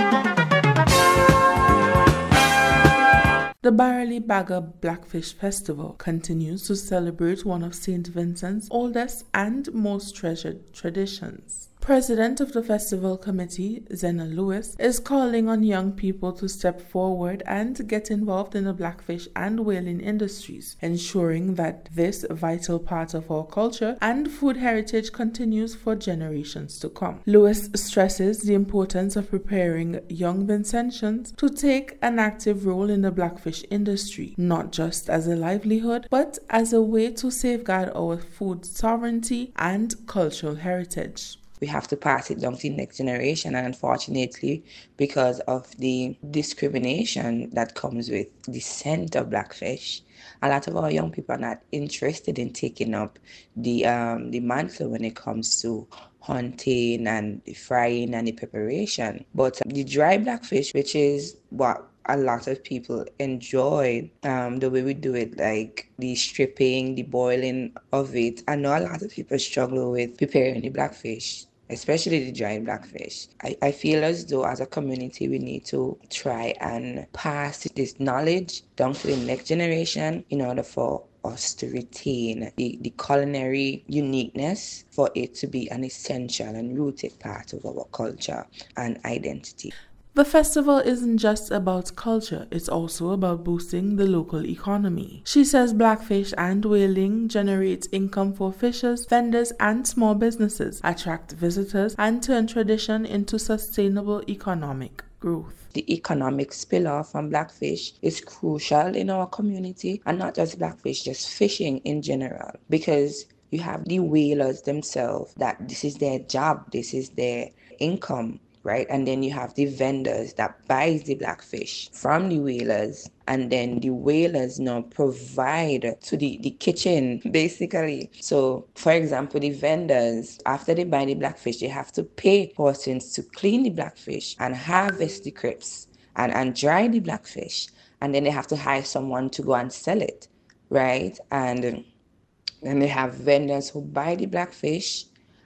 The Barely Bagger Blackfish Festival continues to celebrate one of St. Vincent's oldest and most treasured traditions. President of the festival committee, Zena Lewis, is calling on young people to step forward and get involved in the blackfish and whaling industries, ensuring that this vital part of our culture and food heritage continues for generations to come. Lewis stresses the importance of preparing young Vincentians to take an active role in the blackfish industry, not just as a livelihood, but as a way to safeguard our food sovereignty and cultural heritage. We have to pass it down to the next generation, and unfortunately, because of the discrimination that comes with the scent of blackfish, a lot of our young people are not interested in taking up the mantle when it comes to hunting and the frying and the preparation. But the dry blackfish, which is what a lot of people enjoy, the way we do it, like the stripping, the boiling of it. I know a lot of people struggle with preparing the blackfish, especially the dried blackfish. I feel as though as a community we need to try and pass this knowledge down to the next generation in order for us to retain the culinary uniqueness, for it to be an essential and rooted part of our culture and identity. The festival isn't just about culture, it's also about boosting the local economy. She says blackfish and whaling generate income for fishers, vendors, and small businesses, attract visitors, and turn tradition into sustainable economic growth. The economic spilloff from blackfish is crucial in our community, and not just blackfish, just fishing in general, because you have the whalers themselves, that this is their job, this is their income, right? And then you have the vendors that buys the blackfish from the whalers, and then the whalers now provide to the kitchen, basically. So, for example, the vendors, after they buy the blackfish, they have to pay persons to clean the blackfish and harvest the crisps and dry the blackfish, and then they have to hire someone to go and sell it, right? And then they have vendors who buy the blackfish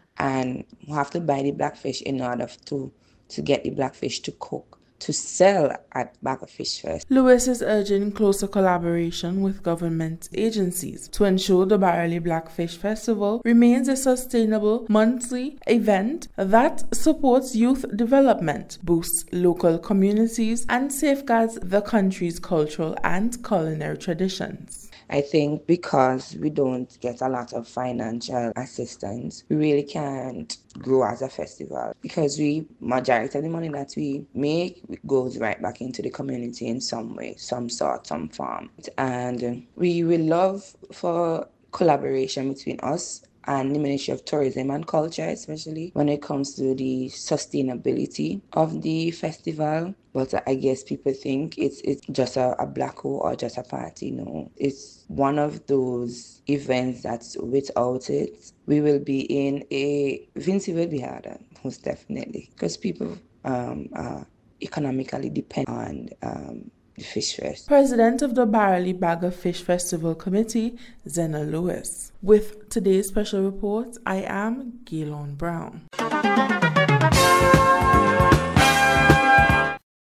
and who have to buy the blackfish in order to get the blackfish to cook, to sell at Bagger Fish Fest. Lewis is urging closer collaboration with government agencies to ensure the Barely Blackfish Festival remains a sustainable monthly event that supports youth development, boosts local communities, and safeguards the country's cultural and culinary traditions. I think because we don't get a lot of financial assistance, we really can't grow as a festival, because majority of the money that we make goes right back into the community in some way, some sort, some form. And we will love for collaboration between us and the Ministry of Tourism and Culture, especially when it comes to the sustainability of the festival. But I guess people think it's just a black hole or just a party. No, it's one of those events that's without it, we will be in Vinci will be harder, most definitely, because people economically depend on the Fish Fest. President of the Barely Bagger Fish Festival Committee, Zena Lewis. With today's special report, I am Gaylon Brown.